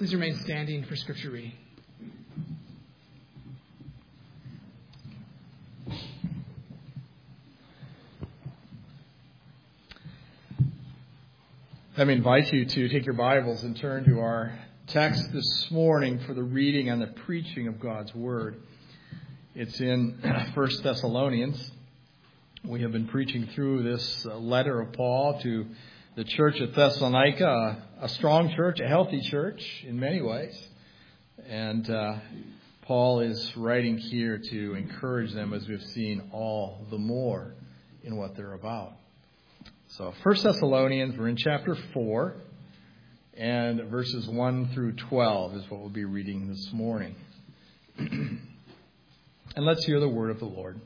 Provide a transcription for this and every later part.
Please remain standing for Scripture reading. Let me invite you to take your Bibles and turn to our text this morning for the reading and the preaching of God's Word. It's in 1 Thessalonians. We have been preaching through this letter of Paul to the church at Thessalonica, a strong church, a healthy church in many ways. And Paul is writing here to encourage them, as we've seen, all the more in what they're about. So 1 Thessalonians, we're in chapter 4, and verses 1 through 12 is what we'll be reading this morning. And let's hear the word of the Lord.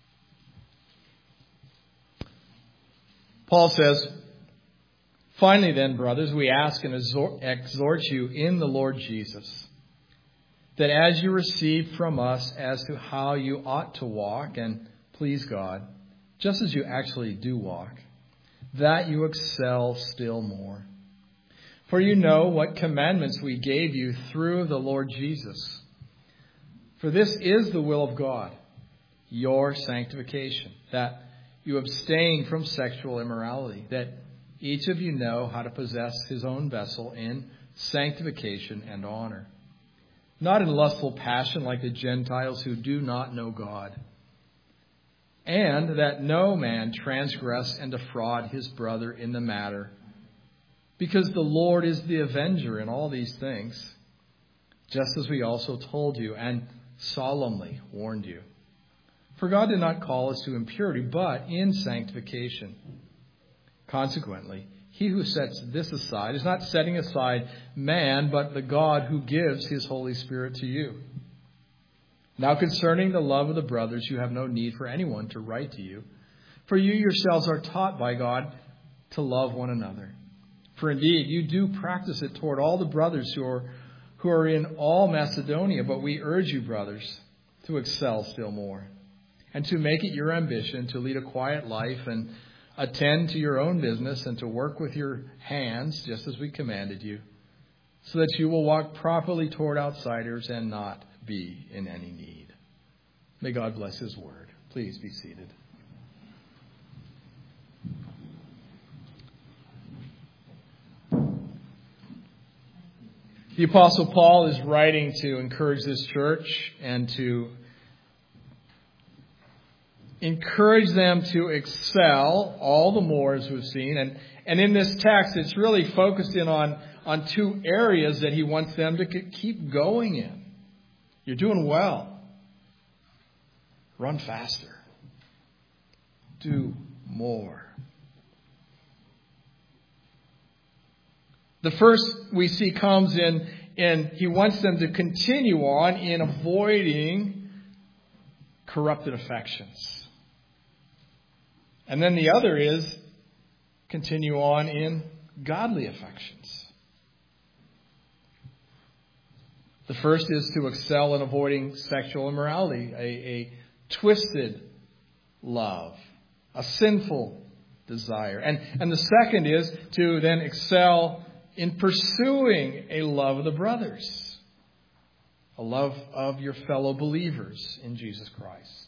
Paul says, "Finally then, brothers, we ask and exhort you in the Lord Jesus, that as you receive from us as to how you ought to walk and please God, just as you actually do walk, that you excel still more. For you know what commandments we gave you through the Lord Jesus. For this is the will of God, your sanctification, that you abstain from sexual immorality, that each of you know how to possess his own vessel in sanctification and honor, not in lustful passion like the Gentiles who do not know God, and that no man transgress and defraud his brother in the matter, because the Lord is the avenger in all these things, just as we also told you and solemnly warned you. For God did not call us to impurity, but in sanctification. Consequently, he who sets this aside is not setting aside man, but the God who gives his Holy Spirit to you. Now concerning the love of the brothers, you have no need for anyone to write to you, for you yourselves are taught by God to love one another. For indeed, you do practice it toward all the brothers who are in all Macedonia, but we urge you, brothers, to excel still more, and to make it your ambition to lead a quiet life and attend to your own business and to work with your hands, just as we commanded you, so that you will walk properly toward outsiders and not be in any need." May God bless his word. Please be seated. The Apostle Paul is writing to encourage this church and to encourage them to excel all the more, as we've seen. And in this text, it's really focused in on two areas that he wants them to keep going in. You're doing well. Run faster. Do more. The first we see comes in he wants them to continue on in avoiding corrupted affections. And then the other is continue on in godly affections. The first is to excel in avoiding sexual immorality, a twisted love, a sinful desire. And the second is to then excel in pursuing a love of the brothers, a love of your fellow believers in Jesus Christ.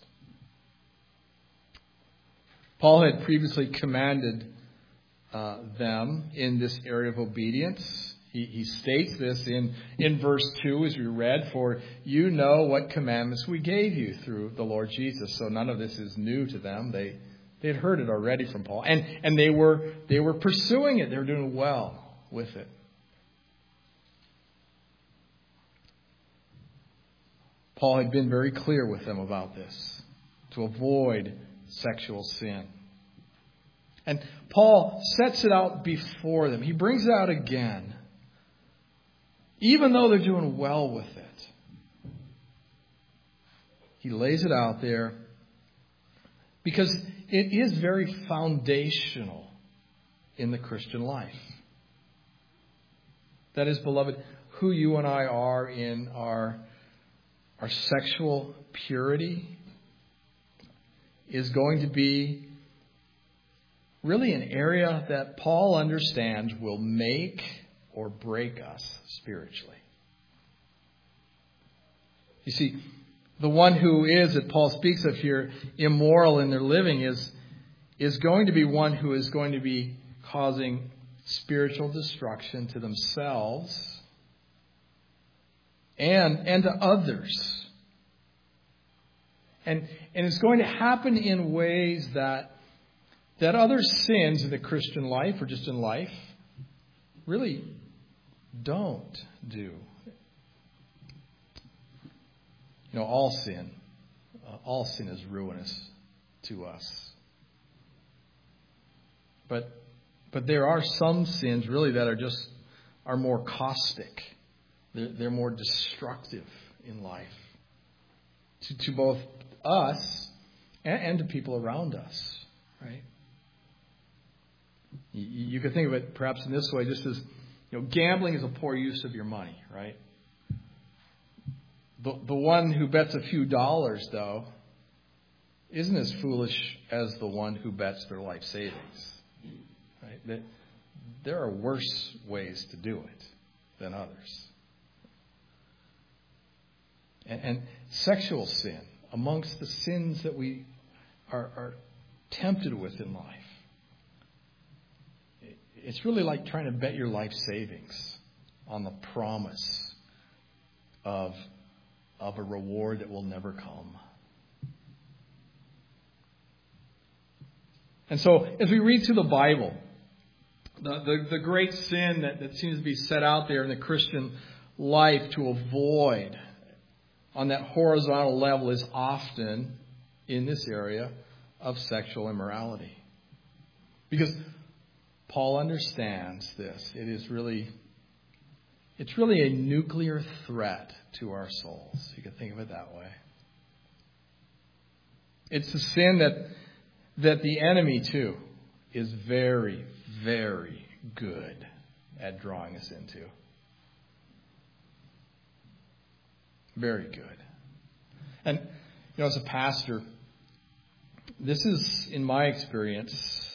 Paul had previously commanded them in this area of obedience. He states this in verse 2, as we read, "For you know what commandments we gave you through the Lord Jesus." So none of this is new to them. They had heard it already from Paul. And they were pursuing it. They were doing well with it. Paul had been very clear with them about this, to avoid sexual sin. And Paul sets it out before them. He brings it out again. Even though they're doing well with it, he lays it out there because it is very foundational in the Christian life. That is, beloved, who you and I are in our sexual purity is going to be really an area that Paul understands will make or break us spiritually. You see, the one who is, that Paul speaks of here, immoral in their living is going to be one who is going to be causing spiritual destruction to themselves and to others. And it's going to happen in ways that other sins in the Christian life or just in life really don't do. You know, all sin is ruinous to us. But there are some sins really that are more caustic. They're more destructive in life to both us and to people around us, right? You could think of it perhaps in this way, just as, you know, gambling is a poor use of your money, right? The one who bets a few dollars, though, isn't as foolish as the one who bets their life savings, right? There are worse ways to do it than others. And sexual sin, amongst the sins that we are tempted with in life, it's really like trying to bet your life savings on the promise of a reward that will never come. And so, as we read through the Bible, the great sin that seems to be set out there in the Christian life to avoid on that horizontal level is often in this area of sexual immorality. Because Paul understands this. It's really a nuclear threat to our souls. You can think of it that way. It's the sin that the enemy, too, is very, very good at drawing us into. Very good. And, you know, as a pastor, this is, in my experience,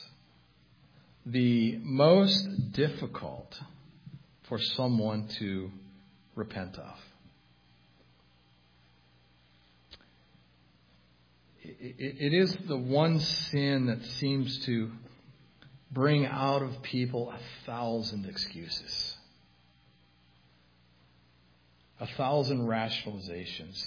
the most difficult for someone to repent of. It is the one sin that seems to bring out of people 1,000 excuses, 1,000 rationalizations,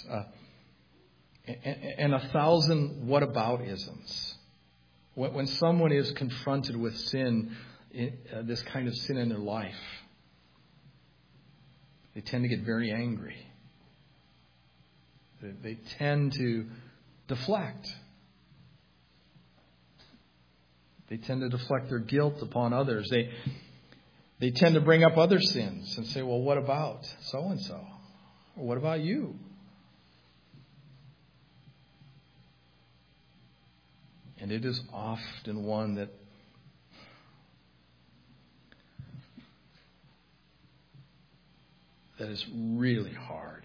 and 1,000 whataboutisms. When someone is confronted with sin, this kind of sin in their life, they tend to get very angry. They tend to deflect. They tend to deflect their guilt upon others. They tend to bring up other sins and say, well, what about so-and-so? Or what about you? And it is often one that is really hard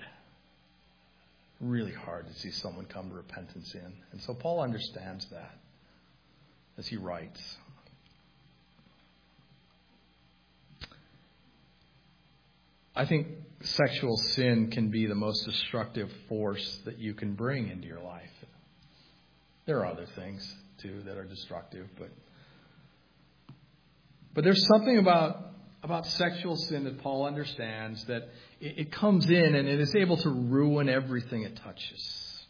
to see someone come to repentance in. And so Paul understands that as he writes. I think sexual sin can be the most destructive force that you can bring into your life. There are other things, too, that are destructive, but there's something about sexual sin that Paul understands, that it comes in and it is able to ruin everything it touches.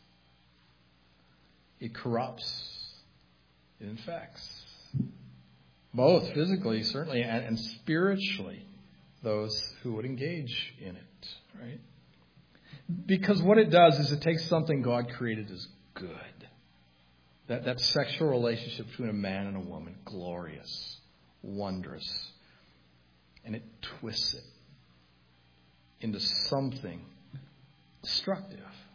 It corrupts. It infects. Both physically, certainly, and spiritually, those who would engage in it, right? Because what it does is it takes something God created as good. That sexual relationship between a man and a woman, glorious, wondrous, and it twists it into something destructive.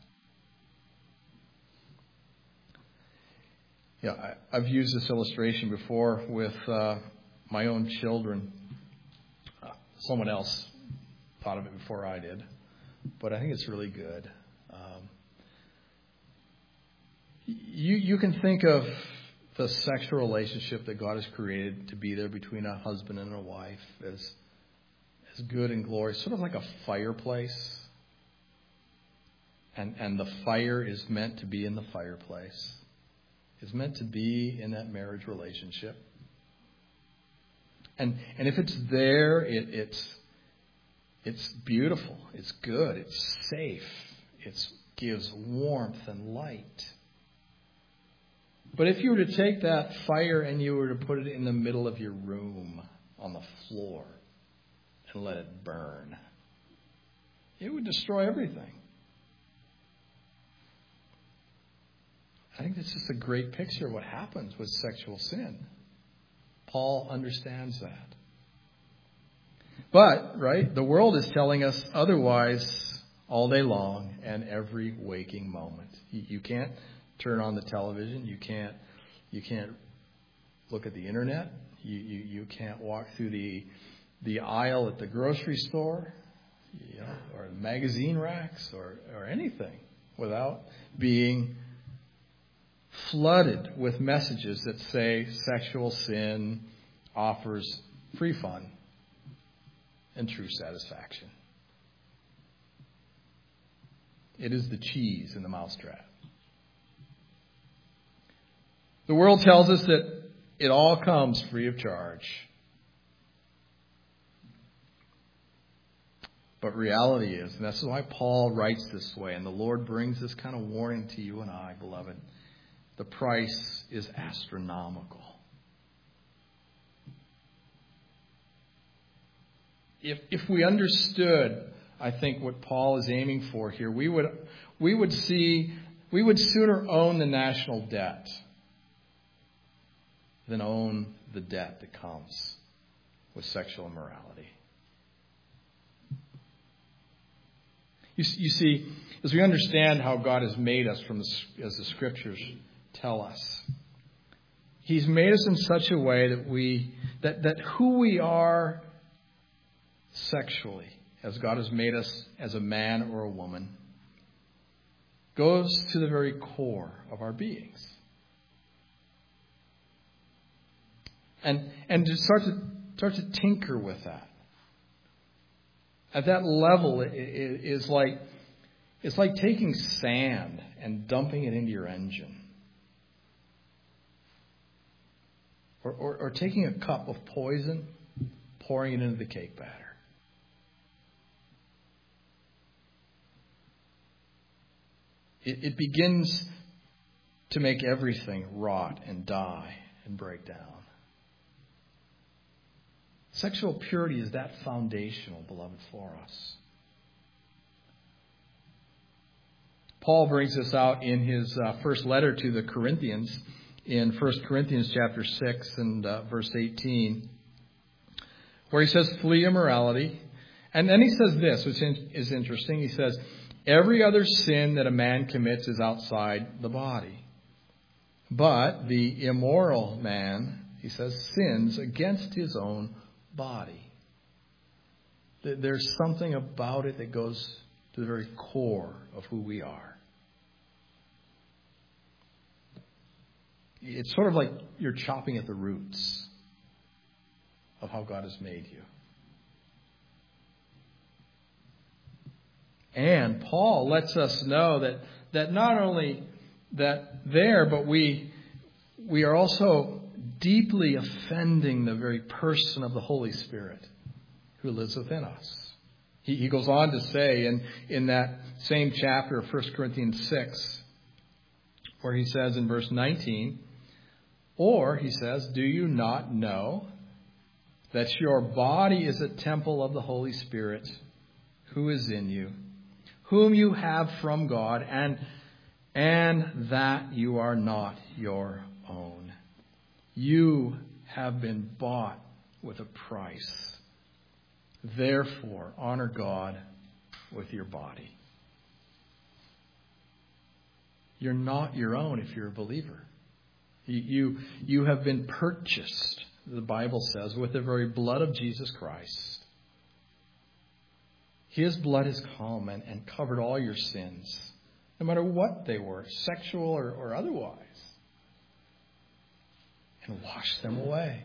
Yeah, I've used this illustration before with my own children. Someone else thought of it before I did, but I think it's really good. You can think of the sexual relationship that God has created to be there between a husband and a wife as good and glorious, sort of like a fireplace. And the fire is meant to be in the fireplace. It's meant to be in that marriage relationship. And if it's there, it's beautiful. It's good. It's safe. It gives warmth and light. But if you were to take that fire and you were to put it in the middle of your room on the floor and let it burn, it would destroy everything. I think that's just a great picture of what happens with sexual sin. Paul understands that. But, right, the world is telling us otherwise all day long and every waking moment. You can't turn on the television. You can't look at the internet. You can't walk through the aisle at the grocery store, or magazine racks or anything without being flooded with messages that say sexual sin offers free fun and true satisfaction. It is the cheese in the mousetrap. The world tells us that it all comes free of charge. But reality is, and that's why Paul writes this way, and the Lord brings this kind of warning to you and I, beloved, the price is astronomical. If we understood, I think, what Paul is aiming for here, we would sooner own the national debt than own the debt that comes with sexual immorality. You see, as we understand how God has made us as the Scriptures tell us, He's made us in such a way that who we are sexually, as God has made us as a man or a woman, goes to the very core of our beings. And to start to tinker with that. At that level, it's like taking sand and dumping it into your engine. Or taking a cup of poison, pouring it into the cake batter. It begins to make everything rot and die and break down. Sexual purity is that foundational, beloved, for us. Paul brings this out in his first letter to the Corinthians, in 1 Corinthians chapter 6 and verse 18, where he says, flee immorality. And then he says this, which is interesting. He says, every other sin that a man commits is outside the body. But the immoral man, he says, sins against his own body. There's something about it that goes to the very core of who we are. It's sort of like you're chopping at the roots of how God has made you. And Paul lets us know that not only that there, but we are also deeply offending the very person of the Holy Spirit who lives within us. He goes on to say in that same chapter of 1 Corinthians 6, where he says in verse 19, or he says, do you not know that your body is a temple of the Holy Spirit who is in you, whom you have from God, and that you are not your own. You have been bought with a price. Therefore, honor God with your body. You're not your own if you're a believer. You have been purchased, the Bible says, with the very blood of Jesus Christ. His blood has come and covered all your sins, no matter what they were, sexual or otherwise, and washed them away.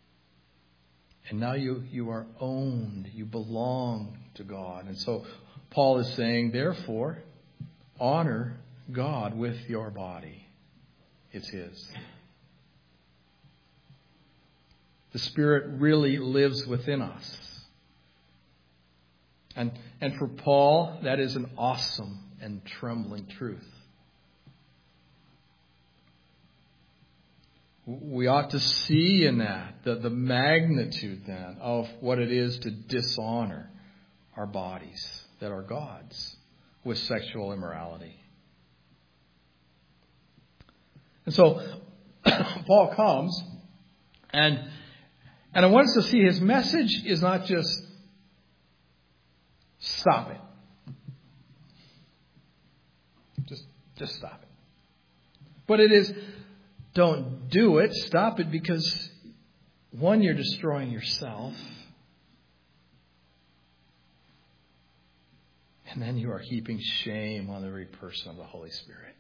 And now you are owned. You belong to God. And so Paul is saying, therefore, honor God with your body. It's His. The Spirit really lives within us. And for Paul, that is an awesome and trembling truth. We ought to see in that the magnitude then of what it is to dishonor our bodies that are God's with sexual immorality. And so Paul comes and I want us to see his message is not just stop it. Just stop it. But it is, don't do it. Stop it because, one, you're destroying yourself. And then you are heaping shame on the very person of the Holy Spirit.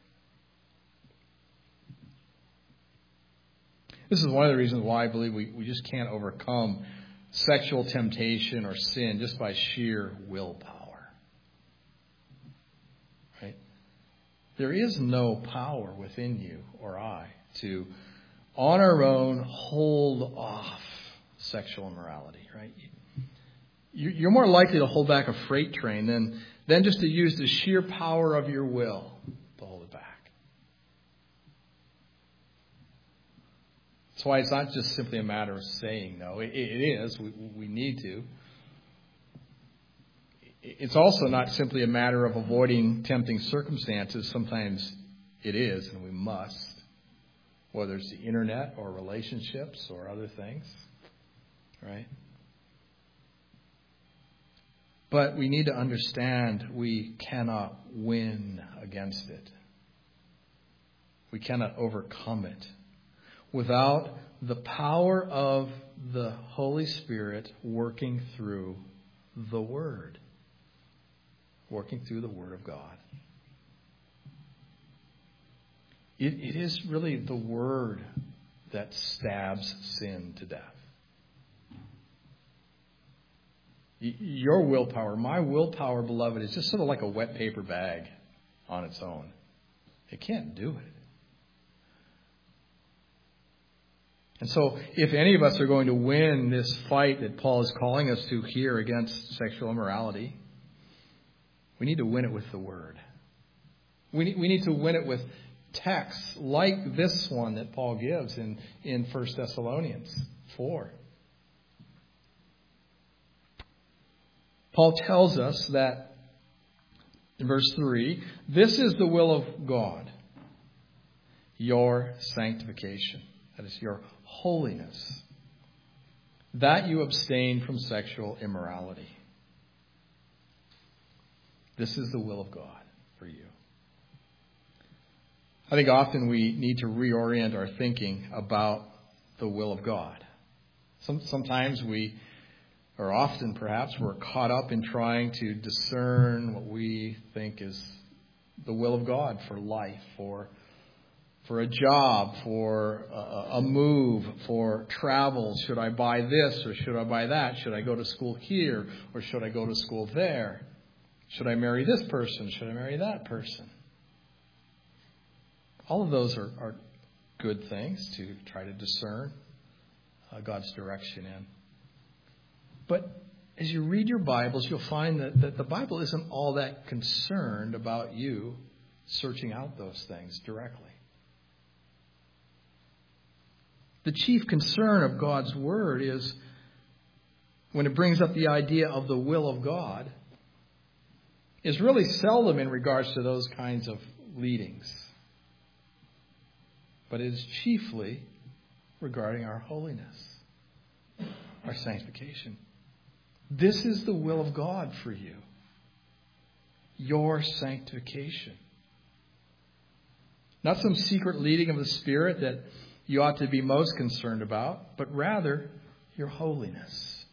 This is one of the reasons why I believe we just can't overcome sexual temptation or sin just by sheer willpower. Right? There is no power within you or I to, on our own, hold off sexual immorality. Right? You're more likely to hold back a freight train than just to use the sheer power of your will to hold it back. That's why it's not just simply a matter of saying no. It is. We need to. It's also not simply a matter of avoiding tempting circumstances. Sometimes it is, and we must. Whether it's the internet or relationships or other things. Right? But we need to understand we cannot win against it. We cannot overcome it without the power of the Holy Spirit working through the Word. Working through the Word of God. It is really the Word that stabs sin to death. Your willpower, my willpower, beloved, is just sort of like a wet paper bag on its own. It can't do it. And so, if any of us are going to win this fight that Paul is calling us to here against sexual immorality, we need to win it with the Word. We need to win it with texts like this one that Paul gives in 1 Thessalonians 4. Paul tells us that, in verse 3, this is the will of God, your sanctification. That is your holiness. That you abstain from sexual immorality. This is the will of God for you. I think often we need to reorient our thinking about the will of God. Sometimes or often perhaps, we're caught up in trying to discern what we think is the will of God for life, for a job, for a move, for travel. Should I buy this or should I buy that? Should I go to school here or should I go to school there? Should I marry this person? Should I marry that person? All of those are good things to try to discern God's direction in. But as you read your Bibles, you'll find that the Bible isn't all that concerned about you searching out those things directly. The chief concern of God's Word is, when it brings up the idea of the will of God, is really seldom in regards to those kinds of leadings. But it is chiefly regarding our holiness, our sanctification. This is the will of God for you. Your sanctification. Not some secret leading of the Spirit that you ought to be most concerned about, but rather your holiness.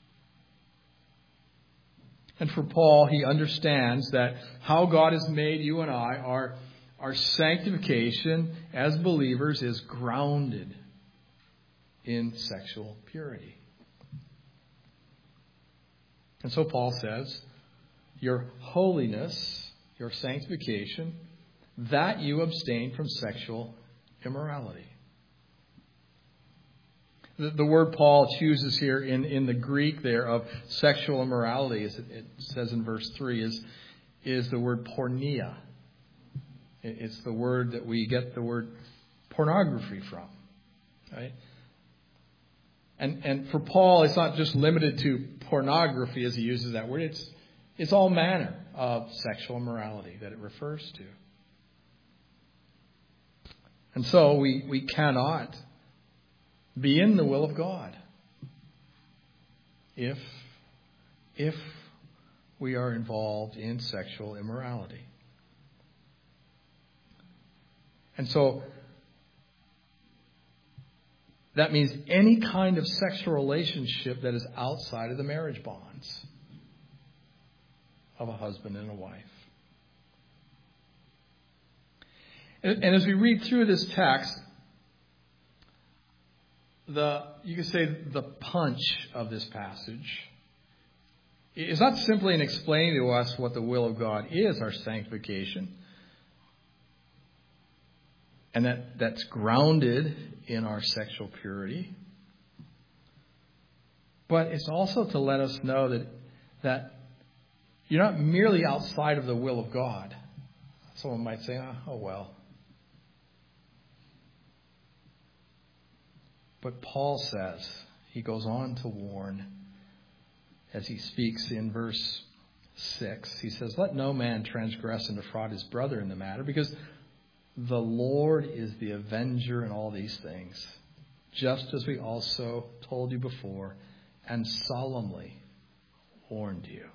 And for Paul, he understands that how God has made you and I, our sanctification as believers is grounded in sexual purity. And so Paul says, your holiness, your sanctification, that you abstain from sexual immorality. The word Paul chooses here in the Greek there of sexual immorality, as it says in verse 3, is the word porneia. It's the word that we get the word pornography from. Right? And for Paul, it's not just limited to pornography as he uses that word. It's all manner of sexual immorality that it refers to. And so we cannot be in the will of God if we are involved in sexual immorality. And so that means any kind of sexual relationship that is outside of the marriage bonds of a husband and a wife. And as we read through this text, you could say the punch of this passage is not simply in explaining to us what the will of God is, our sanctification, and that's grounded in our sexual purity, but it's also to let us know that you're not merely outside of the will of God. Someone might say, oh well. But Paul says, he goes on to warn, as he speaks in verse 6, he says, let no man transgress and defraud his brother in the matter, because the Lord is the avenger in all these things, just as we also told you before and solemnly warned you.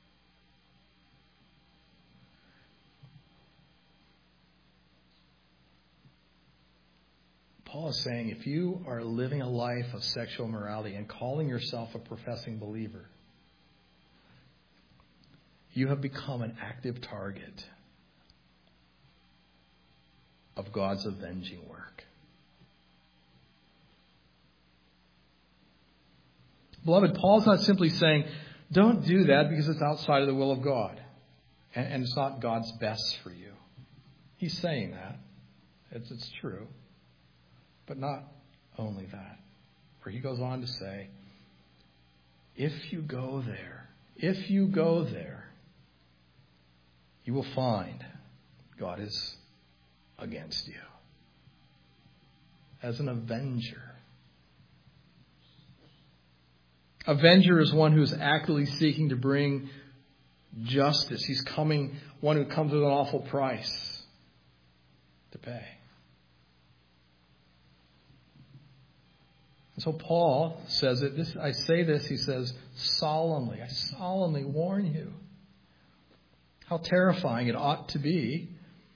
Paul is saying, if you are living a life of sexual immorality and calling yourself a professing believer, you have become an active target of God's avenging work. Beloved, Paul's not simply saying, don't do that because it's outside of the will of God and it's not God's best for you. He's saying that. It's true. But not only that. For he goes on to say, if you go there, you will find God is against you as an avenger. Avenger is one who is actively seeking to bring justice. He's one who comes with an awful price to pay. And so Paul says it. He says, solemnly, I solemnly warn you. How terrifying it ought to be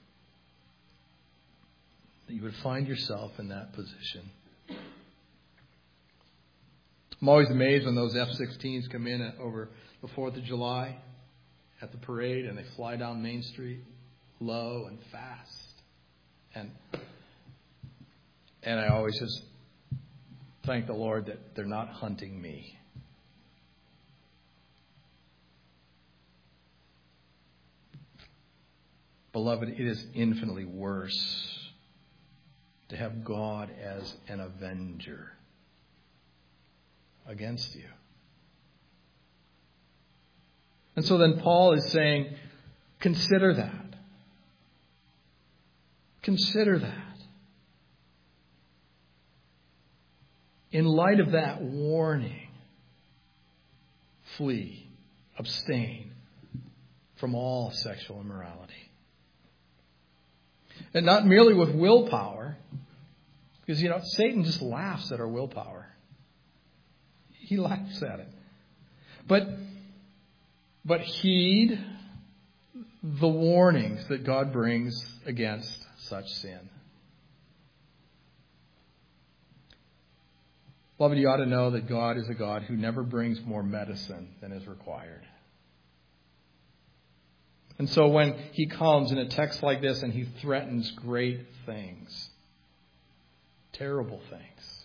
that you would find yourself in that position. I'm always amazed when those F-16s come in over the 4th of July at the parade and they fly down Main Street low and fast. And I always just thank the Lord that they're not hunting me. Beloved, it is infinitely worse to have God as an avenger against you. And so then Paul is saying, consider that. Consider that. In light of that warning, flee, abstain from all sexual immorality. And not merely with willpower, because, Satan just laughs at our willpower. He laughs at it. But heed the warnings that God brings against such sin. Beloved, you ought to know that God is a God who never brings more medicine than is required. And so when he comes in a text like this and he threatens great things, terrible things,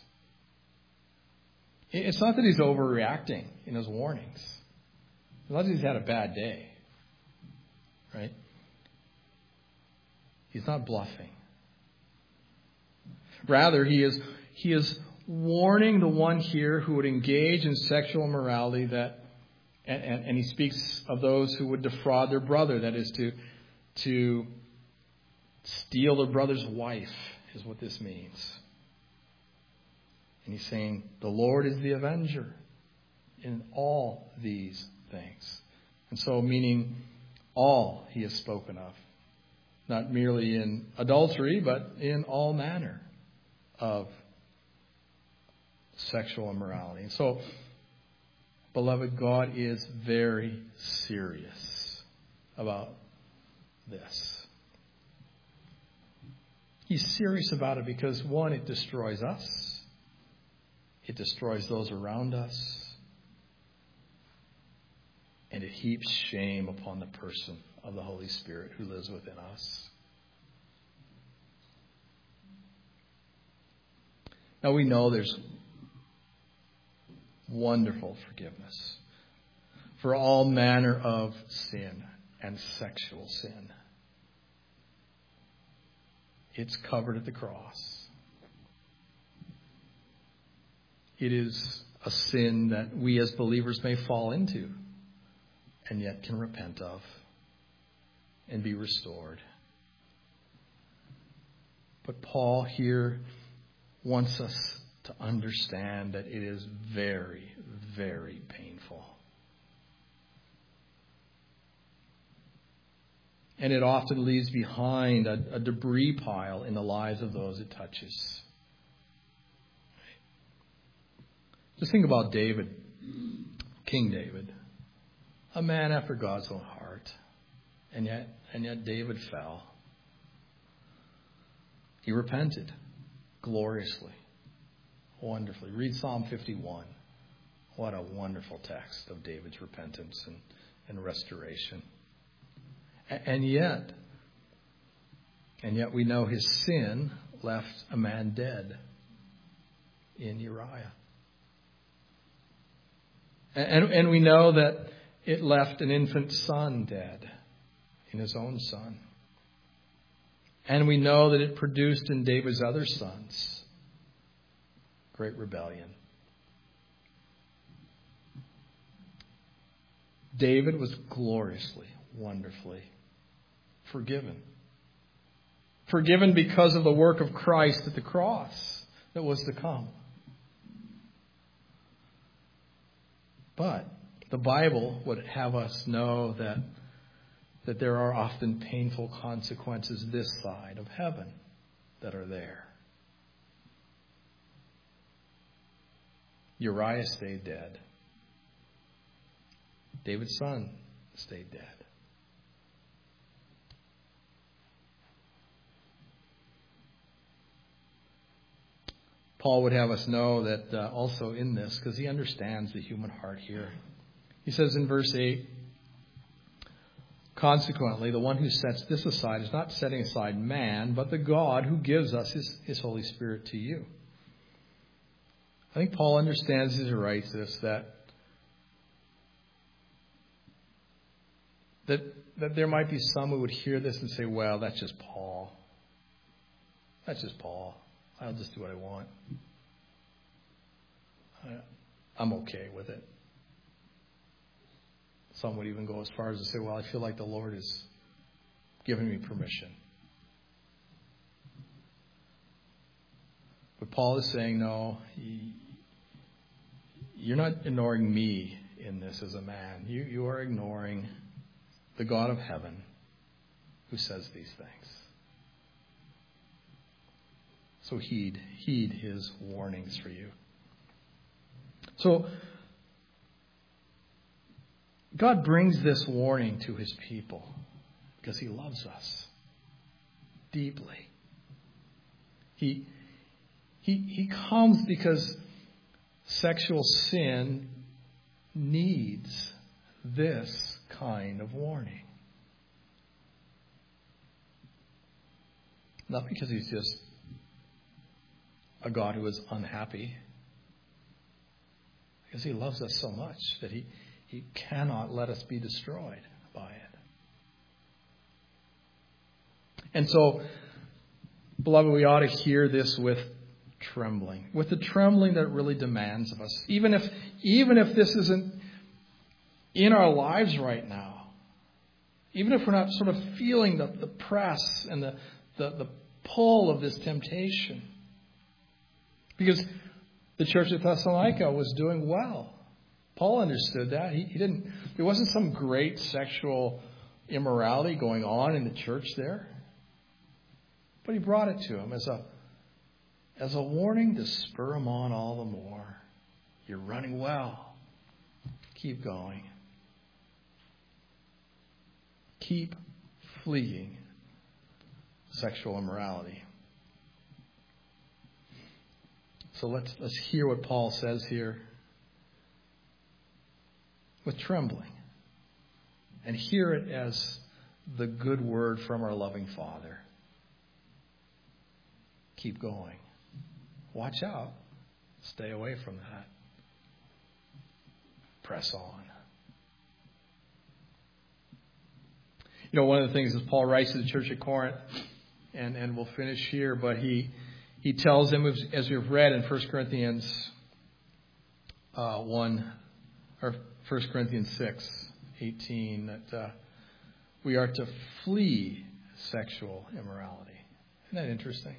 it's not that he's overreacting in his warnings. It's not that he's had a bad day. right? He's not bluffing. Rather, he is warning the one here who would engage in sexual immorality and he speaks of those who would defraud their brother, that is to steal their brother's wife, is what this means. And he's saying, the Lord is the avenger in all these things. And so, meaning all he has spoken of. Not merely in adultery, but in all manner of sexual immorality. So, beloved, God is very serious about this. He's serious about it because, one, it destroys us. It destroys those around us. And it heaps shame upon the person of the Holy Spirit who lives within us. Now we know there's wonderful forgiveness for all manner of sin and sexual sin. It's covered at the cross. It is a sin that we as believers may fall into and yet can repent of and be restored. But Paul here wants us to understand that it is very, very painful. And it often leaves behind a debris pile in the lives of those it touches. Just think about David, King David, a man after God's own heart. And yet David fell. He repented gloriously, wonderfully. Read Psalm 51. What a wonderful text of David's repentance and restoration. And yet we know his sin left a man dead in Uriah. And we know that it left an infant son dead in his own son. And we know that it produced in David's other sons great rebellion. David was gloriously, wonderfully forgiven. Forgiven because of the work of Christ at the cross that was to come. But the Bible would have us know that there are often painful consequences this side of heaven that are there. Uriah stayed dead. David's son stayed dead. Paul would have us know that also in this, because he understands the human heart here. He says in verse 8, consequently, the one who sets this aside is not setting aside man, but the God who gives us his Holy Spirit to you. I think Paul understands as he writes this that there might be some who would hear this and say, well, that's just Paul. That's just Paul. I'll just do what I want. I'm okay with it. Some would even go as far as to say, well, I feel like the Lord is giving me permission. But Paul is saying, no, you're not ignoring me in this as a man. You are ignoring the God of heaven who says these things. So heed his warnings for you. So God brings this warning to his people because he loves us deeply. He comes because sexual sin needs this kind of warning. Not because he's just a God who is unhappy. Because he loves us so much that he cannot let us be destroyed by it. And so, beloved, we ought to hear this with trembling, with the trembling that it really demands of us. Even if this isn't in our lives right now, even if we're not sort of feeling the press and the pull of this temptation. Because the church at Thessalonica was doing well. Paul understood that. There wasn't some great sexual immorality going on in the church there. But he brought it to him as a warning to spur him on all the more. You're running well. Keep going. Keep fleeing sexual immorality. So let's hear what Paul says here with trembling, and hear it as the good word from our loving Father. Keep going. Watch out. Stay away from that. Press on. You know, one of the things that Paul writes to the church at Corinth, and we'll finish here, but he tells them, as we've read in 1 Corinthians 1, or 1 Corinthians 6:18, that we are to flee sexual immorality. Isn't that interesting?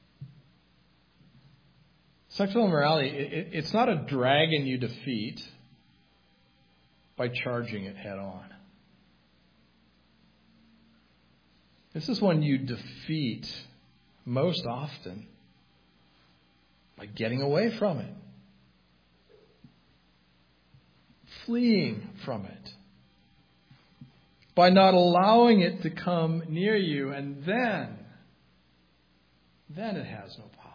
Sexual immorality, it's not a dragon you defeat by charging it head on. This is one you defeat most often by getting away from it, fleeing from it, by not allowing it to come near you, and then it has no power.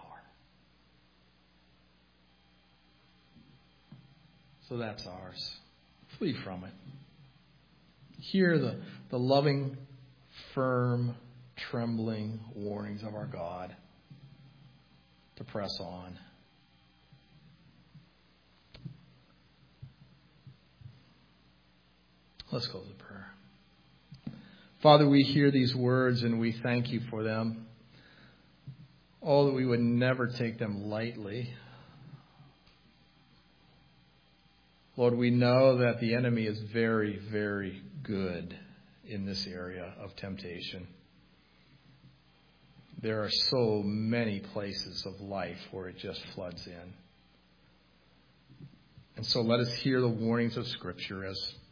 So that's ours. Flee from it. Hear the loving, firm, trembling warnings of our God to press on. Let's close with prayer. Father, we hear these words and we thank you for them. Oh, that we would never take them lightly. Lord, we know that the enemy is very, very good in this area of temptation. There are so many places of life where it just floods in. And so let us hear the warnings of Scripture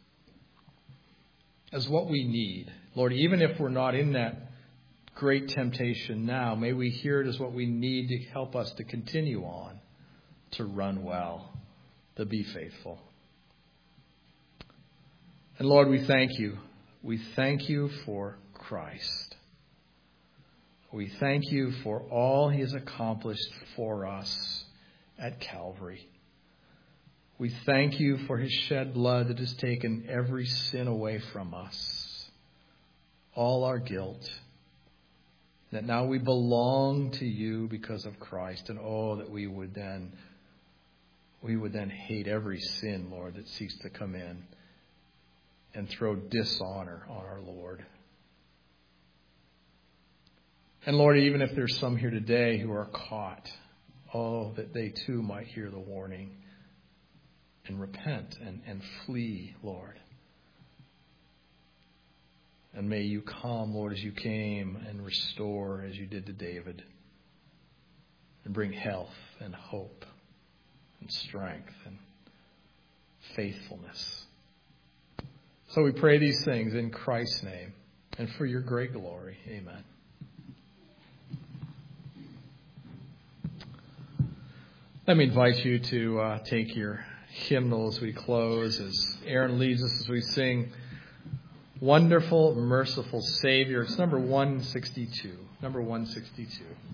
as what we need. Lord, even if we're not in that great temptation now, may we hear it as what we need to help us to continue on, to run well, to be faithful. And Lord, we thank you. We thank you for Christ. We thank you for all he has accomplished for us at Calvary. We thank you for his shed blood that has taken every sin away from us, all our guilt, that now we belong to you because of Christ. And oh, that we would then hate every sin, Lord, that seeks to come in and throw dishonor on our Lord. And Lord, even if there's some here today who are caught, oh, that they too might hear the warning and repent and flee, Lord. And may you come, Lord, as you came, and restore as you did to David, and bring health and hope and strength and faithfulness. So we pray these things in Christ's name and for your great glory. Amen. Let me invite you to take your hymnal as we close, as Aaron leads us as we sing Wonderful, Merciful Savior. It's number 162. Number 162.